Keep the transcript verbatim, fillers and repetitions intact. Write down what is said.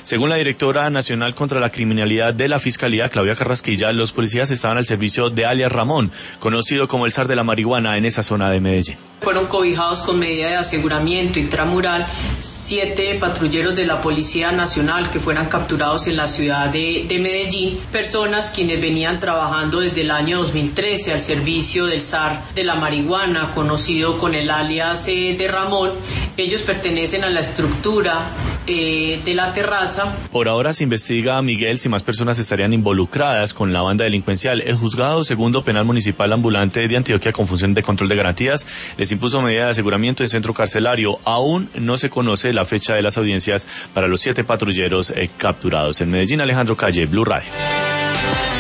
Según la directora nacional contra la criminalidad de la Fiscalía, Claudia Carrasquilla, los policías estaban al servicio de alias Ramón, conocido como el zar de la marihuana en esa zona de Medellín. Fueron cobijados con medida de aseguramiento intramural siete patrulleros de la Policía Nacional que fueran capturados en la ciudad de, de Medellín, personas quienes venían trabajando desde el año dos mil trece al servicio del zar de la marihuana, conocido con el alias eh, de Ramón. Ellos pertenecen a la estructura eh, de La Terraza. Por ahora se investiga a Miguel si más personas estarían involucradas con la banda delincuencial. El juzgado segundo penal municipal ambulante de Antioquia, con función de control de garantías, les impuso medida de aseguramiento en centro carcelario. Aún no se conoce la fecha de las audiencias para los siete patrulleros eh, capturados. En Medellín, Alejandro Calle, Blue Radio.